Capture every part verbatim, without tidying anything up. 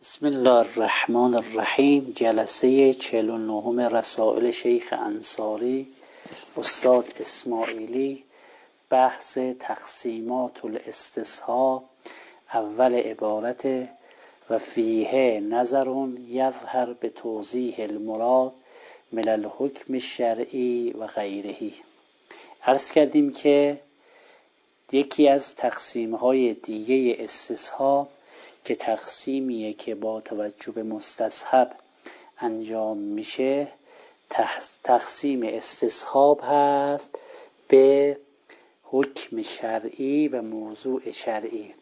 بسم الله الرحمن الرحیم. جلسه چهل و نهم رسائل شیخ انصاری استاد اسماعیلی، بحث تقسیمات الاستصحاب. اول عبارت و فیه نظر یظهر به توضیح المراد من الحکم الشرعی و غیره. عرض کردیم که یکی از تقسیم‌های دیگه استصحاب که تقسیمیه که با توجه به مستصحب انجام میشه، تقسیم استصحاب هست به حکم شرعی و موضوع شرعی.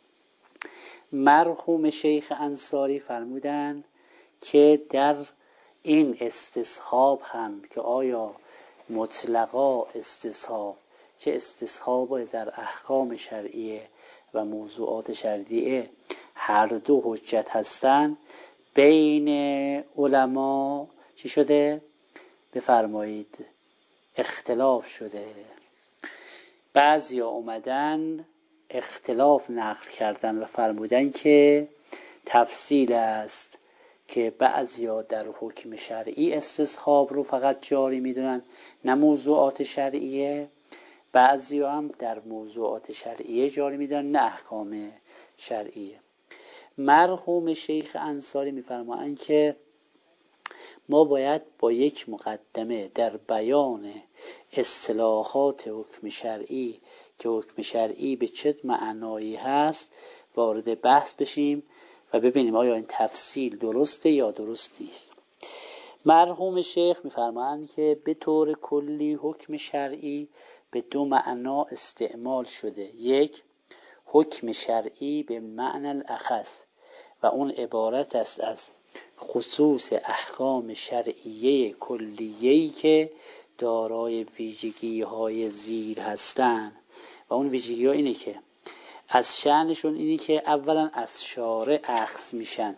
مرحوم شیخ انصاری فرمودن که در این استصحاب هم که آیا مطلقا استصحاب که استصحاب در احکام شرعیه و موضوعات شرعیه هر دو حجت هستن، بین علما چی شده؟ بفرمایید اختلاف شده. بعضیا اومدن اختلاف نقل کردن و فرمودن که تفصیل است که بعضیا در حکم شرعی استصحاب رو فقط جاری میدونن، نه موضوعات شرعیه. بعضیا هم در موضوعات شرعیه جاری میدونن، نه احکام شرعیه. مرحوم شیخ انصاری میفرمایند که ما باید با یک مقدمه در بیان اصطلاحات حکم شرعی که حکم شرعی به چه معنایی هست وارد بحث بشیم و ببینیم آیا این تفصیل درسته یا درست نیست. مرحوم شیخ میفرمایند که به طور کلی حکم شرعی به دو معنا استعمال شده. یک، حکم شرعی به معنی الاخص و اون عبارت است از خصوص احکام شرعیه کلیه‌ای که دارای ویژگی‌های زیر هستند و اون ویژگی‌ها اینه که از شأنشون اینه که اولا از شارع اخذ میشن،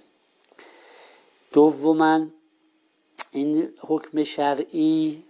دوما این حکم شرعی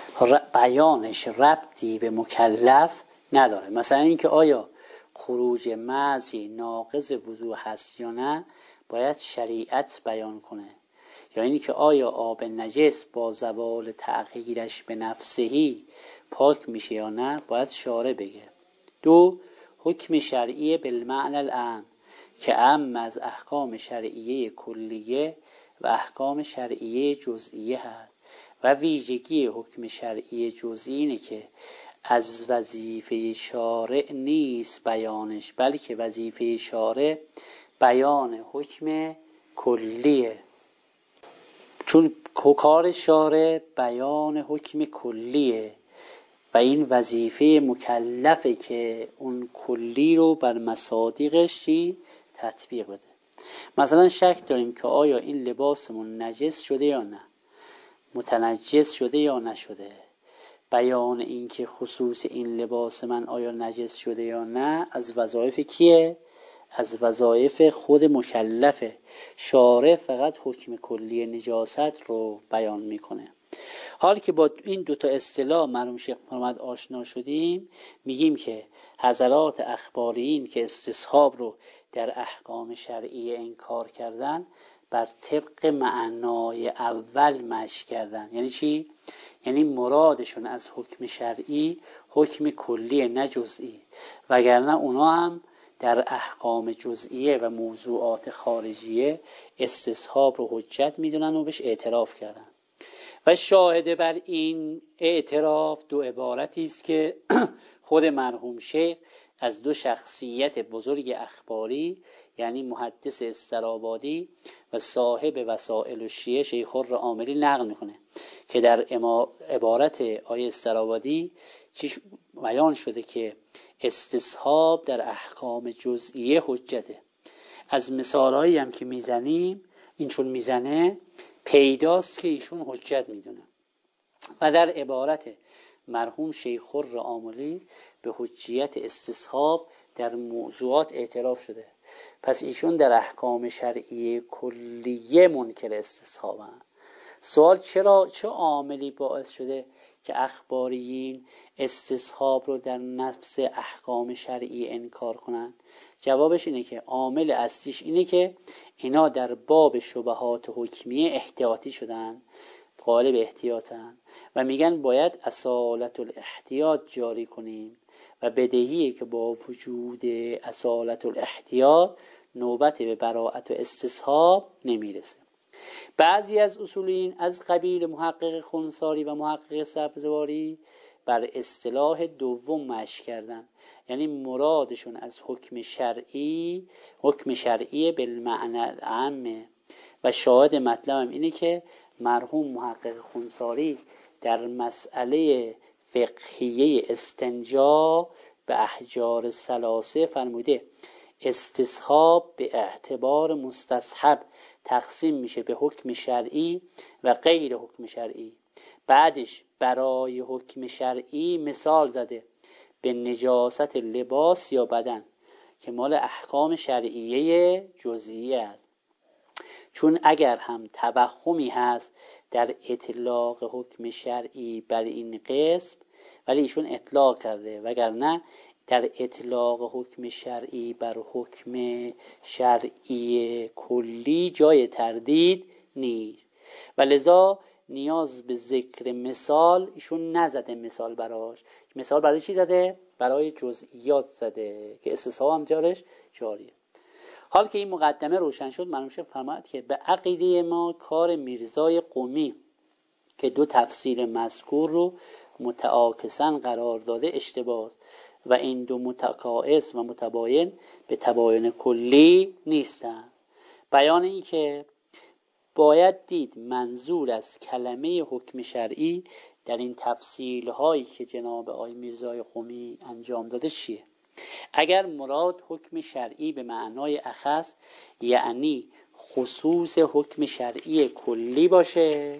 بیانش ربطی به مکلف نداره. مثلا اینکه آیا خروج مزی ناقض وضو هست یا نه باید شریعت بیان کنه، یا اینی که آیا آب نجس با زوال تغییرش به نفسهی پاک میشه یا نه باید شارع بگه. دو، حکم شرعی بالمعنی العام که عام از احکام شرعیه کلیه و احکام شرعیه جزئیه هست و ویژگی حکم شرعی جزئی اینه که از وظیفه شارع نیست بیانش، بلکه وظیفه شارع بیان حکم کلیه، چون کار شارع بیان حکم کلیه و این وظیفه مکلفه که اون کلی رو بر مصادیقش چی تطبیق بده. مثلا شک داریم که آیا این لباسمون نجس شده یا نه، متنجس شده یا نشده. بیان این که خصوص این لباس من آیا نجس شده یا نه از وظایف کیه؟ از وظایف خود مکلفه. شارع فقط حکم کلی نجاست رو بیان میکنه. حال که با این دوتا اصطلاح مرحوم شیخ محمد آشنا شدیم، میگیم که حضرات اخباریین که استصحاب رو در احکام شرعی انکار کردن بر طبق معنای اول مشی کردن. یعنی چی؟ یعنی مرادشون از حکم شرعی حکم کلی نه جزئی، وگرنه اونا هم در احکام جزئیه و موضوعات خارجیه استصحاب رو حجت میدونن و بهش اعتراف کردن. و شاهد بر این اعتراف دو عبارتی است که خود مرحوم شیخ از دو شخصیت بزرگ اخباری، یعنی محدث استرابادی و صاحب وسائل الشیعه شیخ الرعاملی نقل میکنه که در عبارت آیه استرابادی چیش بیان شده که استصحاب در احکام جزئیه حجته. از مثالهایی هم که میزنیم این چون میزنه پیداست که ایشون حجت میدونه. و در عبارت مرحوم شیخ الرعاملی به حجیت استصحاب در موضوعات اعتراف شده. پس ایشون در احکام شرعی کلیه منکر استصحابن. سوال چرا چه عاملی باعث شده که اخباریین استصحاب رو در نفس احکام شرعی انکار کنند؟ جوابش اینه که عامل اصلیش اینه که اینا در باب شبهات حکمیه احتیاطی شدن، قالب احتیاطن و میگن باید اصالت الاحتیاط جاری کنیم و بدیهیه که با وجود اصالت الاحتیاط نوبت به براءت و استصحاب نمیرسه. بعضی از اصولین از قبیل محقق خنثاری و محقق سبزواری بر اصطلاح دوم مشی کردن، یعنی مرادشون از حکم شرعی حکم شرعی بالمعنی العام و شاهد مطلبم اینه که مرحوم محقق خنثاری در مسئله فقهیه استنجا به احجار ثلاثه فرموده استصحاب به اعتبار مستصحب تقسیم میشه به حکم شرعی و غیر حکم شرعی. بعدش برای حکم شرعی مثال زده به نجاست لباس یا بدن که مال احکام شرعیه جزئیه است، چون اگر هم توهمی هست در اطلاق حکم شرعی بر این قسم ولی ایشون اطلاق کرده، وگرنه در اطلاق حکم شرعی بر حکم شرعی کلی جای تردید نیست و لذا نیاز به ذکر مثال ایشون نزده. مثال براش مثال برای چی زده؟ برای جزئیات زده که استصحاب هم جارش جاریه. حال که این مقدمه روشن شد، مرحوم شیخ فرمود که به عقیده ما کار میرزای قمی که دو تفسیر مذکور رو متعاکساً قرار داده اشتباه و این دو متعاکس و متباین به تباین کلی نیستن. بیان این که باید دید منظور از کلمه حکم شرعی در این تفصیل هایی که جناب آقای میرزای قمی انجام داده چیه. اگر مراد حکم شرعی به معنای اخص یعنی خصوص حکم شرعی کلی باشه،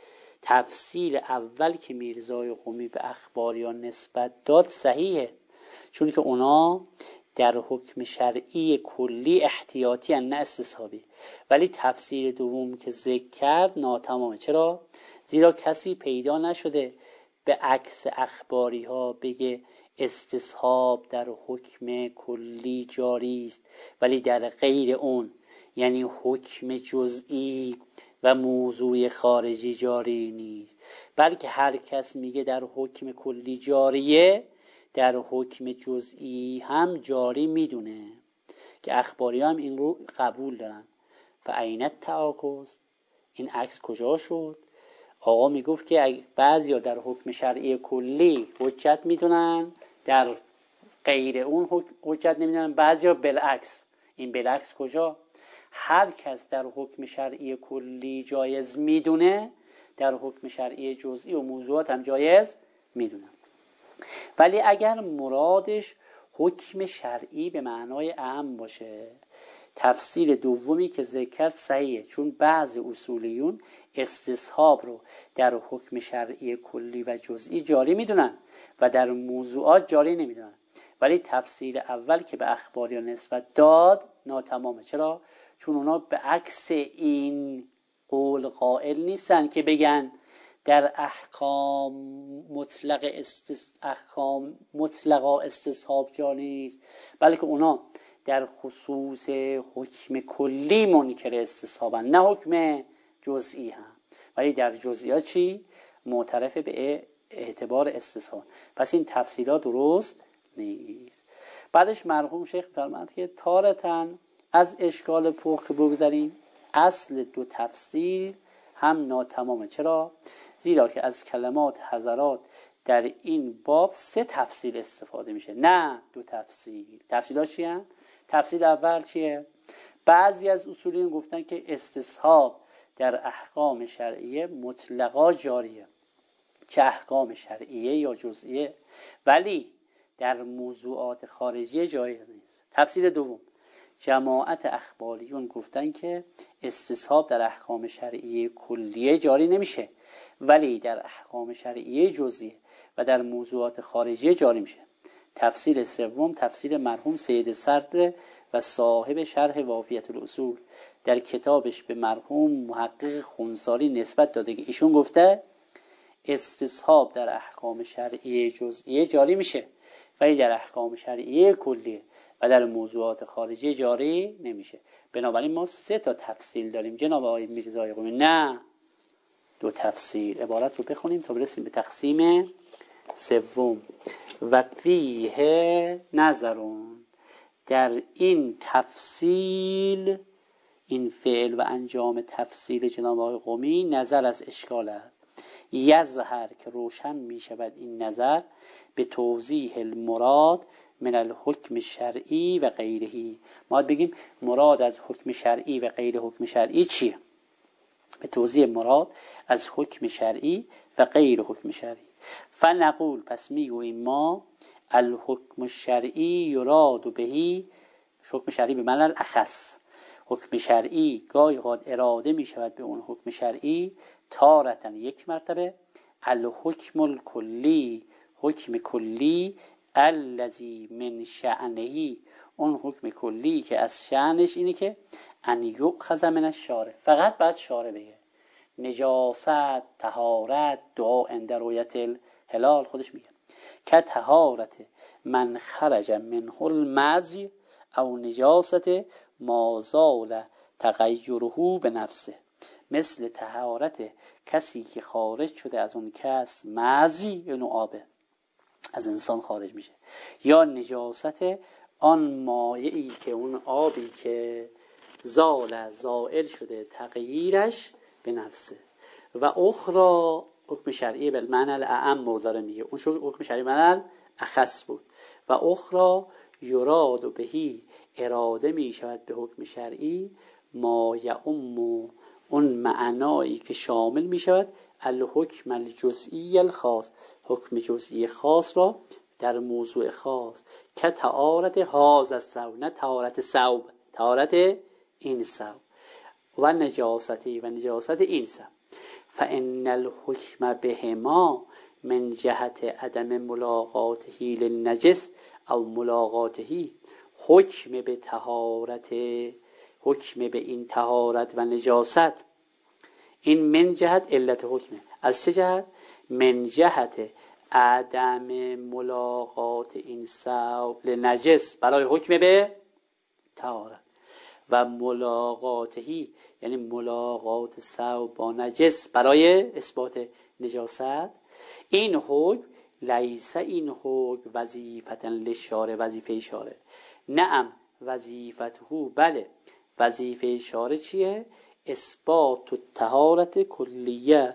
تفصیل اول که میرزای قمی به اخباریان نسبت داد صحیحه، چون که اونا در حکم شرعی کلی احتیاطی ان نه استصحابی. ولی تفسیر دوم که ذکر کرد ناتمامه. چرا؟ زیرا کسی پیدا نشده به عکس اخباری ها بگه استصحاب در حکم کلی جاری است ولی در غیر اون یعنی حکم جزئی و موضوع خارجی جاری نیست، بلکه هر کس میگه در حکم کلی جاریه در حکم جزئی هم جاری میدونه که اخباری هم این رو قبول دارن. فاین التعاکس، این عکس کجا شد؟ آقا میگفت که بعضیا در حکم شرعی کلی حجت میدونن در غیر اون حجت نمیدونن، بعضیا بالعکس. این بالعکس کجا؟ هر کس در حکم شرعی کلی جایز میدونه در حکم شرعی جزئی و موضوعات هم جایز میدونن. ولی اگر مرادش حکم شرعی به معنای عام باشه، تفسیر دومی که ذکر کرد صحیحه، چون بعض اصولیون استصحاب رو در حکم شرعی کلی و جزئی جاری میدونن و در موضوعات جاری نمیدونن. ولی تفسیر اول که به اخباریان نسبت داد ناتمامه. چرا؟ چون اونا به عکس این قول قائل نیستن که بگن در احکام مطلق استص... احکام مطلقا استصحاب جاری نیست، بلکه اونا در خصوص حکم کلی منکر استصحابن، نه حکم جزئی هم، ولی در جزئیات چی؟ معترف به اعتبار استصحاب. پس این تفسیرات درست نیست. بعدش مرحوم شیخ فرمود که تارتاً از اشکال فقه بگذاریم، اصل دو تفسیر هم ناتمامه. چرا؟ زیرا که از کلمات حضرات در این باب سه تفسیر استفاده میشه، نه دو تفسیر. تفسیرات چی هست؟ تفسیر اول چیه؟ بعضی از اصولیون گفتن که استصحاب در احکام شرعیه مطلقا جاریه، چه احکام شرعیه یا جزئیه، ولی در موضوعات خارجی جایز نیست. تفسیر دوم، جماعت اخباریون گفتن که استصحاب در احکام شرعیه کلیه جاری نمیشه ولی در احکام شرعیه جزئیه و در موضوعات خارجی جاری میشه. تفسیر سوم تفسیر مرحوم سید صدر و صاحب شرح وافیت الاصول در کتابش به مرحوم محقق خنثاری نسبت داده که ایشون گفته استصحاب در احکام شرعیه جزئیه جاری میشه ولی در احکام شرعیه کلیه، و در موضوعات خارجی جاری نمیشه. بنابراین ما سه تا تفصیل داریم جناب آقای میرزای قمی. نه دو تفصیل. عبارت رو بخونیم تا برسیم به تقسیم سوم. و فیه نظرون، در این تفصیل، این فعل و انجام تفصیل جناب آقای قمی نظر از اشکال است. یظهر که روشن می شود این نظر به توضیح المراد من الحکم شرعی و غیرهی. ما بگیم مراد از حکم شرعی و غیر حکم شرعی چیه؟ به توضیح مراد از حکم شرعی و غیر حکم شرعی. فنقول، پس میگوییم ما الحکم الشرعی یراد بهی، حکم شرعی به معنی الاخص، حکم شرعی گاهی اوقات اراده می شود به اون حکم شرعی تارتن یک مرتبه، الحکم الکلی، حکم کلی، الذی من شأنه، اون حکم کلی که از شأنش اینه که ان یؤخذ من الشارع، فقط بعد شارع بگه. نجاست، طهارت، دعا عند رؤیت الهلال خودش میگه که طهارت من خرج منه المزی او نجاست ما زال تغیره به نفسه، مثل طهارت کسی که خارج شده از اون کس مزی، یعنی آبه از انسان خارج میشه، یا نجاست آن مایعی که اون آبی که زال زائل شده تغییرش به نفسه. و اخرى حکم شرعی به معنی الاعم داره میگه، اون شو حکم شرعی معنی اخص بود. و اخرى یراد بهی، اراده می شود به حکم شرعی ما یعم، اون معنایی که شامل می شود الحکم الجزئی الخاص، حکم جزئی خاص را در موضوع خاص، که طهارت هذا الثوب، نه طهارت ثوب، طهارت این ثوب، و نجاستی، و نجاست این ثوب. فان الحکم بهما من جهت عدم ملاقاته للنجس او ملاقاته، حکم به طهارت، حکم به این طهارت و نجاست، این من جهت علت حکمه. از چه جهت؟ من جهت عدم ملاقات این ثوب لنجس، برای حکم به طهارت، و ملاقاتهی یعنی ملاقات ثوب با نجس برای اثبات نجاست. این حکم لیس، این حکم وظیفتا للشارع، وظیفه شارع. نعم وظیفته، بله وظیفه شارع چیه؟ اثبات طهارت کلیه،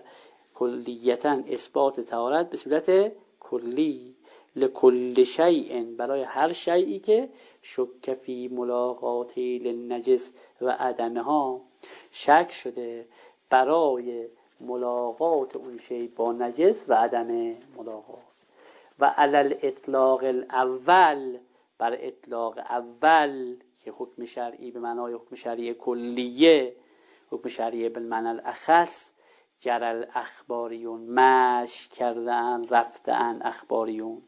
کلیتاً اثبات طهارت به صورت کلی، لکل شیء، برای هر شیئی که شک فی ملاقاته للنجس و عدمها، شک شده برای ملاقات اون شی با نجس و عدم ملاقات. و علی الاطلاق الاول، بر اطلاق اول که حکم شرعی به معنای حکم شرعی کلیه، حکم شرعی به معنی الاخص، جرل اخباریون، مش کردن، رفتن اخباریون،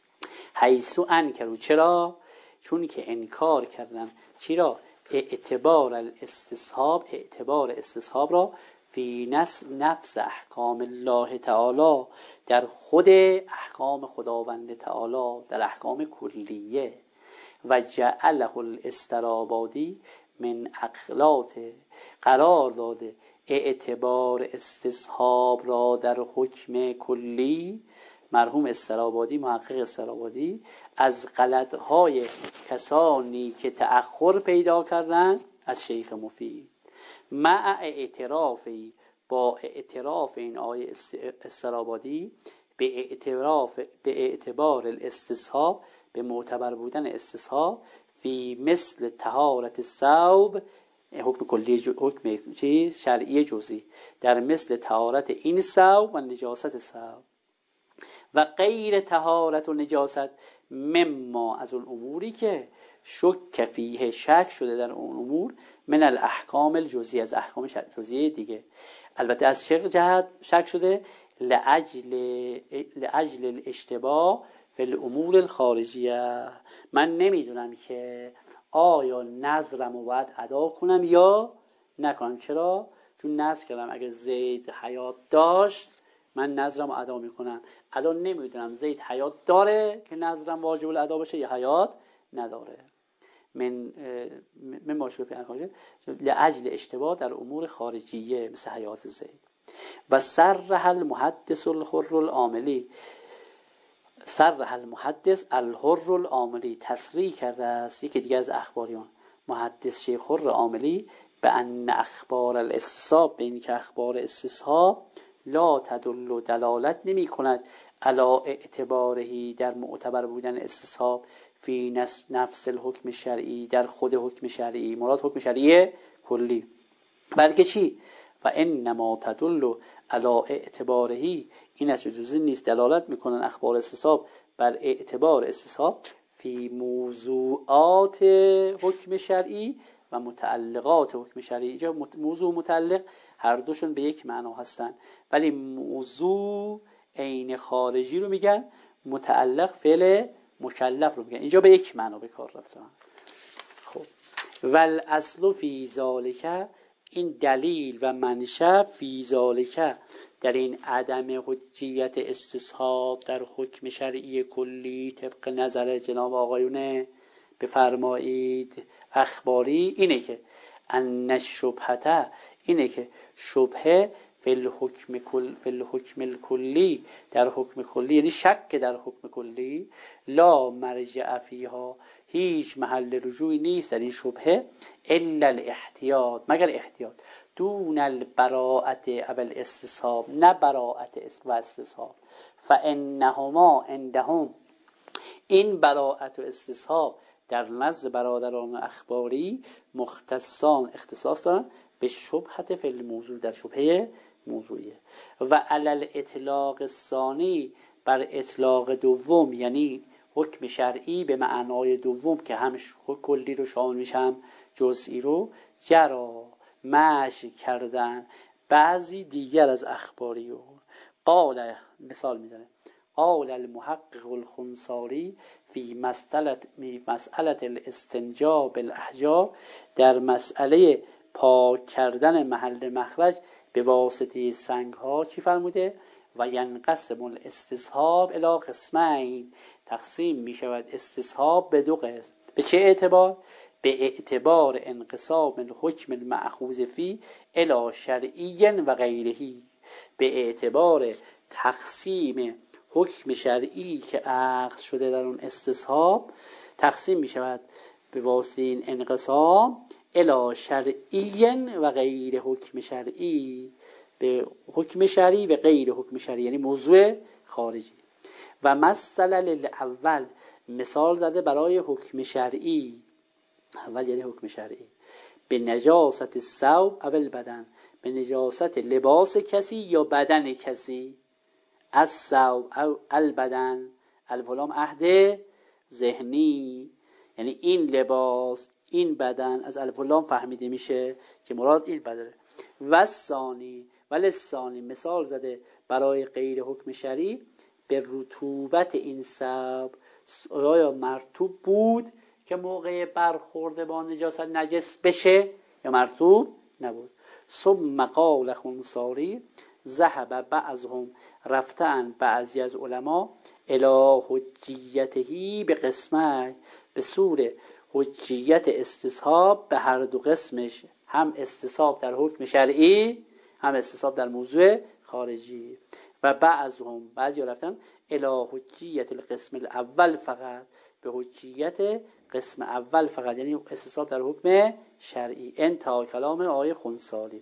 حیث انکروا، چرا؟ چون که انکار کردن، چرا؟ اعتبار الاستصحاب، اعتبار استصحاب را فی نفس احکام الله تعالی، در خود احکام خداوند تعالی، در احکام کلیه. و جعله الاسترابادی من اقلات، قرار داده اعتبار استصحاب را در حکم کلی، مرحوم استرابادی، محقق استرابادی، از غلطهای کسانی که تأخر پیدا کردن از شیخ مفید، مع اعترافی، با اعتراف این آیه استرابادی به اعتراف به اعتبار الاستصحاب، به معتبر بودن استصحاب، فی مثل طهارت ثوب، حکم کلی، حکم چیز شرعی جزئی، در مثل طهارت این ثوب و نجاست ثوب، و غیر طهارت و نجاست مما، از اون اموری که شک فیه، شک شده در اون امور، من الاحکام الجزئی، از احکام جزئی دیگه. البته از چه جهت شک شده؟ لعجل لعجل الاشتباه فی الامور الخارجیه، من نمیدونم که آیا نظرم رو باید ادا کنم یا نکنم. چرا؟ چون نظر کردم اگر زید حیات داشت من نظرم رو ادا میکنم، الان نمیدونم زید حیات داره که نظرم واجب الادا باشه یا حیات نداره. من من ماشوف خارجی لاجل اشتباه در امور خارجیه مثل حیات زید. و صرح المحدث الحر العاملی، صرح المحدث الحر العاملی، تصریح کرده است یکی دیگه از اخباریان محدث شیخ حر عاملی به ان اخبار الاستصحاب، به این که اخبار استصحاب لا تدل دلالت نمی کند علا اعتبارهی در معتبر بودن استصحاب فی نفس الحکم شرعی، در خود حکم شرعی، مراد حکم شرعی کلی، بلکه چی؟ و انما تدل علا اعتبارهی، این از جزئی نیست دلالت میکنن اخبار استصحاب بر اعتبار استصحاب فی موضوعات حکم شرعی و متعلقات حکم شرعی. اینجا موضوع متعلق هر دوشون به یک معنا هستن، ولی موضوع عین خارجی رو میگن، متعلق فعل مکلف رو میگن، اینجا به یک معنا به کار رفتن. خب ول اصل فی ذالک، این دلیل و منشأ فی ذالک در این عدم حجیت استصحاب در حکم شرعی کلی طبق نظر جناب آقایون بفرمایید اخباری اینه که ان الشبهه، اینه که شبهه فی الحکم کل فی الحکم الکلی، در حکم کلی یعنی شک در حکم کلی، لا مرجع فیها، هیچ محل رجوعی نیست در این شبهه الا الاحتیاط، مگر احتیاط، دون البراءت او الاستصحاب، نه براءت و استصحاب، فانهما عندهم، این براءت و استصحاب در نزد برادران اخباری مختصان اختصاص دارن به شبهت فی الموضوع، در شبهه موضوعیه. و علی الاطلاق الثانی، بر اطلاق دوم یعنی حکم شرعی به معنای دوم که هم کلی رو شامل میشه هم جزئی رو، جرا مشی کردن بعضی دیگر از اخباریون. قال، مثال میزنه، قال المحقق الخنساری فی مسئله مسئله الاستنجاء بالاحجار، در مسئله پاک کردن محل مخرج به واسطه سنگ ها چی فرموده؟ و ینقسم الاستصحاب الی قسمین، تقسیم می شود استصحاب به دو قسم. به چه اعتبار؟ به اعتبار انقسام الحکم المأخوذ فی الی شرعی و غیرهی، به اعتبار تقسیم حکم شرعی که اخذ شده در اون استصحاب تقسیم می شود به واسطه این انقسام الی شرعی و غیر حکم شرعی، به حکم شرعی و غیر حکم شرعی یعنی موضوع خارجی. و مثل الاول، مثال زده برای حکم شرعی، اول یعنی حکم شرعی، به نجاست الثوب او البدن، به نجاست لباس کسی یا بدن کسی، از ثوب او البدن، الفلام عهد ذهنی، یعنی این لباس این بدن از الفلام فهمیده میشه که مراد این بدنه. و ثانی ولی ثانی، مثال زده برای غیر حکم شرعی به رطوبت این ثوب، آیا مرطوب بود که موقع برخورد با نجاست نجس بشه یا مرطوب نبود. ثم قال خنساری ذهب بعضهم، رفتن بعضی از علما الی حجیتهی به قسمه، به صور حجیت استصحاب به هر دو قسمش، هم استصحاب در حکم شرعی هم استصحاب در موضوع خارجی. و بعضهم، بعضی رفتن الی حجیت القسم الاول فقط، به حجیت قسم اول فقط، یعنی استصحاب در حکم شرعی. انتها کلام آیه خنساری.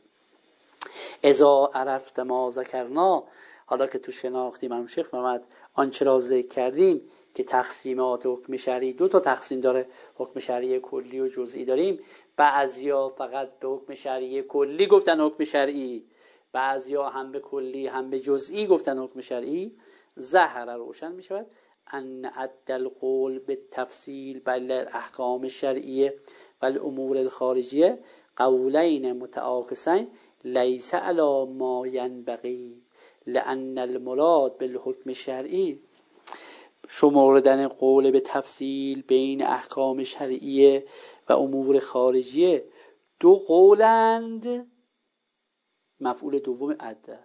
اذا عرفت ما ذکرنا، حالا که تو شناختیم هم شیخ محمد آنچه را ذکر کردیم که تقسیمات حکم شرعی دو تا تقسیم داره، حکم شرعی کلی و جزئی داریم. بعضیا فقط به حکم شرعی کلی گفتن حکم شرعی، بعضیا هم به کلی هم به جزئی گفتن حکم شرعی. ظاهر روشن می شود ان عدل قول به تفصیل بل احکام شرعیه و الامور الخارجیه قولین متعاکسین لیس علی ما ینبغی لان المراد بالحکم شرعی، شمردن قول به تفصیل بین احکام شرعیه و امور خارجیه دو قولند، مفعول دوم عدل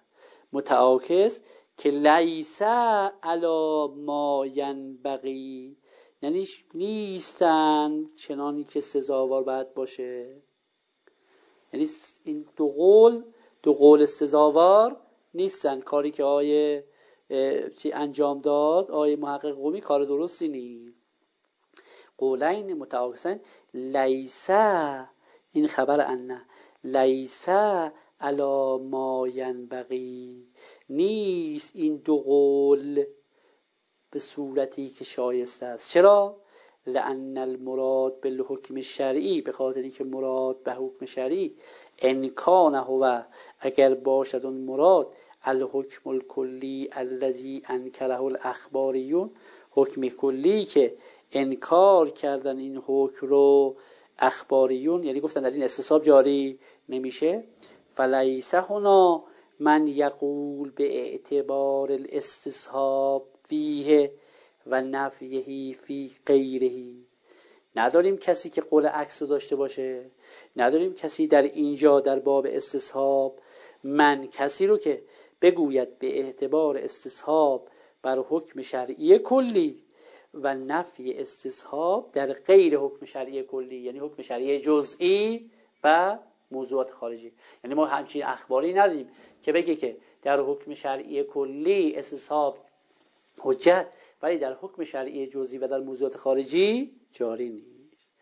متعاکس که لیس علی ما ینبغی، یعنی نیستن چنانی که سزاوار باید باشه. یعنی این دو قول دو قول سزاوار نیستن. کاری که آیه چی انجام داد آیه محقق قمی کار درستی نیست. قولین متعاکسن لیسا، این خبر انه، لیسا علی ما ینبغی، نیست این دو قول به صورتی که شایسته است. چرا؟ لأن المراد بالحکم الشرعی، به خاطر اینکه مراد به حکم شرعی ان کان هو، اگر باشد اون مراد الحکم الکلی الذی انکره الاخباریون، حکم کلی که انکار کردن این حکم رو اخباریون، یعنی گفتن در این استصحاب جاری نمیشه. فلیس هنا من یقول به اعتبار الاستصحاب فیه و نفیه فی غیره، نداریم کسی که قول عکس رو داشته باشه، نداریم کسی در اینجا در باب استصحاب من کسی رو که بگوید به اعتبار استصحاب بر حکم شرعی کلی و نفی استصحاب در غیر حکم شرعی کلی، یعنی حکم شرعی جزئی و موضوعات خارجی. یعنی ما همچین اخباری نداریم که بگه که در حکم شرعی کلی استصحاب حجت ولی در حکم شرعی جزئی و در موضوعات خارجی جاری نیست.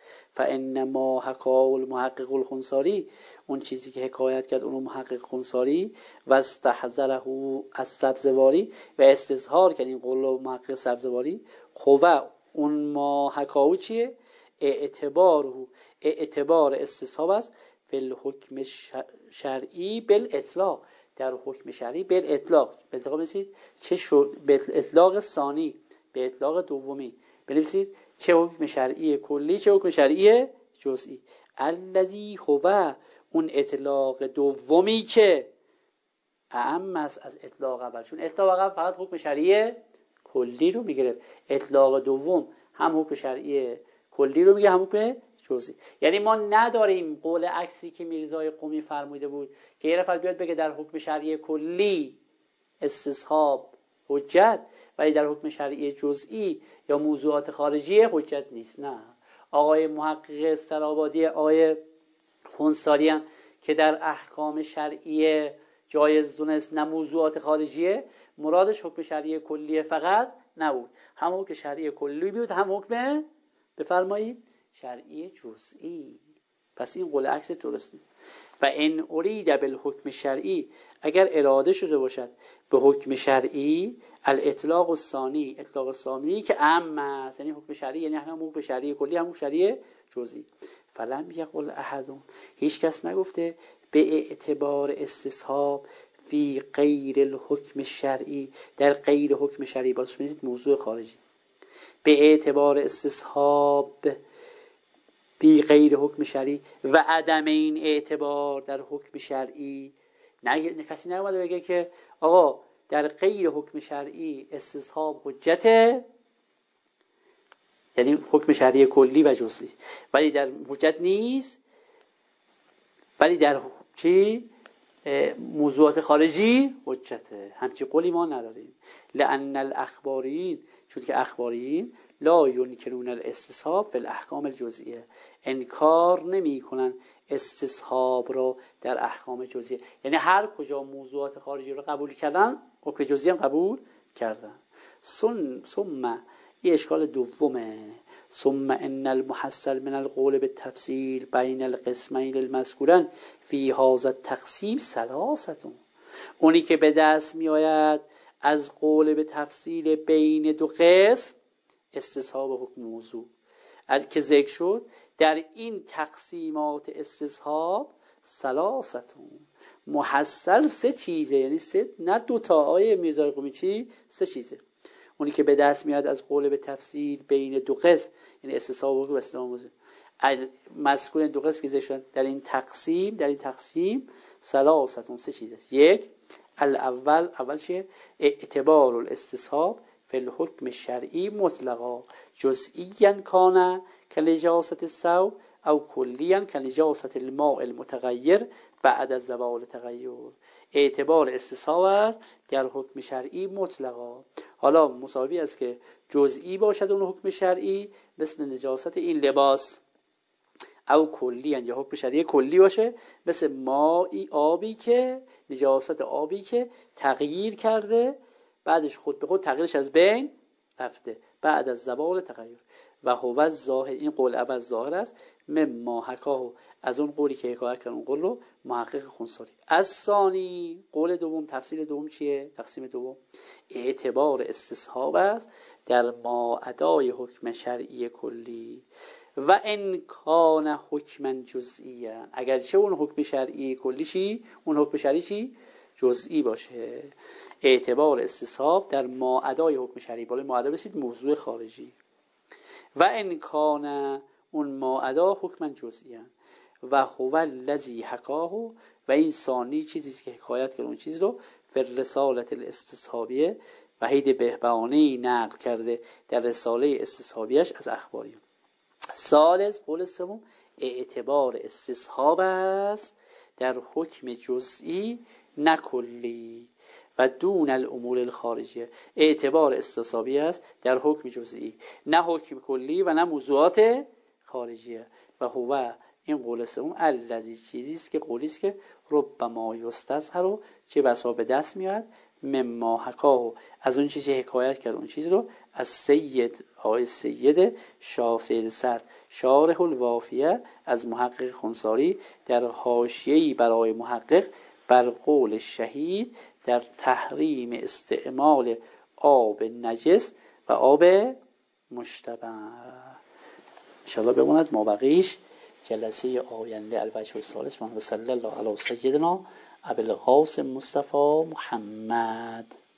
فانما حکا المحقق الخنساری، اون چیزی که حکایت کرد اون محقق خنساری و استحضره از سبزواری و استظهار کرد این قول محقق سبزواری، خواه اون ما حکاو چیه؟ اعتباره، اعتبار استصحاب است فی الحکم شرعی بالاطلاق، در حکم شرعی بالاطلاق. بالاطلاق بنویسید چه شد؟ به اطلاق ثانی، به اطلاق دومی بنویسید چه حکم شرعی کلی چه حکم شرعی جزئی. الذی هو، اون اطلاق دومی که اعم است از اطلاق اول، چون اطلاق اول فقط حکم شرعی کلی رو میگیره، اطلاق دوم هم حکم شرعی کلی رو میگه هم حکم جزئی. یعنی ما نداریم قول عکسی که میرزای قمی فرموده بود که یه نفر بیاد بگه در حکم شرعی کلی استصحاب حجت ولی در حکم شرعی جزئی یا موضوعات خارجی حجت نیست. نه، آقای محقق استرابادی آقای خنساری هم که در احکام شرعی جایز دونست نه موضوعات خارجیه، مرادش حکم شرعی کلی فقط نبود، هم حکم شرعی کلی بود هم حکم بفرمایید شرعی جزئی. پس این قول عکس درسته. و ان ارید بالحکم شرعی، اگر اراده شده باشد به حکم شرعی الاطلاق الثانی، اطلاق الثانی که عام است، یعنی حکم شرعی یعنی هم حکم شرعی کلی هم حکم شرعی جزئی. فلم یقل احد، هیچ کس نگفته به اعتبار استصحاب فی غیر الحکم شرعی، در غیر حکم شرعی. بازش ببینید موضوع خارجی، به اعتبار استصحاب فی غیر حکم شرعی و عدم این اعتبار در حکم شرعی. نه کسی نمیاد بگه که آقا در غیر حکم شرعی استصحاب حجته، یعنی حکم شرعی کلی و جزئی، ولی در حجت نیست، ولی در چی موضوعات خارجی حجته. همچی قولی ما نداریم. لأن الاخبارین، چون که اخبارین لا ینکرون الاستصحاب فی الاحکام الجزئیه، انکار نمی کنن استصحاب رو در احکام جزئیه. یعنی هر کجا موضوعات خارجی رو قبول کردن حکم جزئی هم قبول کردن. ثم ثم یه اشکال دومه، ثم ان المحصل من القول بالتفصیل بین القسمین المذکورن فی هذا التقسیم ثلاثه، اونی که به دست می آید از قول به تفصیل بین دو قسم استصحاب حکم موضوع که ذکر شد، در این تقسیمات استصحاب ثلاثه، محصل سه چیزه، یعنی سه نه دو تا. آیه میرزای قمی چی؟ سه چیزه. اونی که به دست میاد از قول به تفصیل بین دو قسم، یعنی استصحاب حکم و استصحاب موضوع، مذکور دو قسم که ذکر شد در این تقسیم، در این تقسیم ثلاثه، سه چیزه. یک، الاول، اول چیه؟ اعتبار الاستصحاب فی الحکم الشرعی مطلقا جزئیا کان کلجاست الثوب او کلیاً که نجاست الماء المتغیر بعد از زوال تغییر. اعتبار استصحاب است در حکم شرعی مطلقا. حالا مساوی است که جزئی باشد اون حکم شرعی مثل نجاست این لباس، او کلیاً یا حکم شرعی کلی باشه مثل مائی آبی که نجاست آبی که تغییر کرده بعدش خود به خود تغییرش از بین رفته بعد از زوال تغییر. و هو الظاهر، این قول اول ظاهر است، مما حکاه، از اون قولی که حکایت کردن اون قول رو محقق خونساری. از ثانی، قول دوم، تفصیل دوم چیه؟ تقسیم دوم اعتبار استصحاب است در ما ادای حکم شرعی کلی و ان کان حکما جزئیا، اگرچه اون حکم شرعی کلی چی؟ اون حکم شرعی چی؟ جزئی باشه. اعتبار استصحاب در ما ادای حکم شرعی، بالا ما ادا بسید موضوع خارجی. و ان کان اون ما ادا حکما جزئیا و هو الذی حکاه، و این ثانی چیزی که حکایت کرد اون چیز رو فی رساله الاستصحابیه وحید بهبهانی نقل کرده در رساله استصحابیش از اخباریون. ثالث، قول سوم، اعتبار استصحاب است در حکم جزئی نه کلی و دون الامور الخارجیه. اعتبار استصحابی است در حکم جزئی نه حکم کلی و نه موضوعات خارجیه. و هو، این قول سوم، الذی، چیزی است که قولی است که ربما یستظهر، چه بسا به دست میاد، مما حکاه، از اون چیزی حکایت کرد اون چیز رو از سید آقای سید شاه سید صدر شارح الوافیه از محقق خونساری در حاشیه‌ای برای محقق بر قول شهید در تحریم استعمال آب نجس و آب مشتبه. انشاءالله بماند ما بقیش جلسه آینده. الوجه الثالث من و صلی الله علی سیدنا ابوالقاسم مصطفی محمد.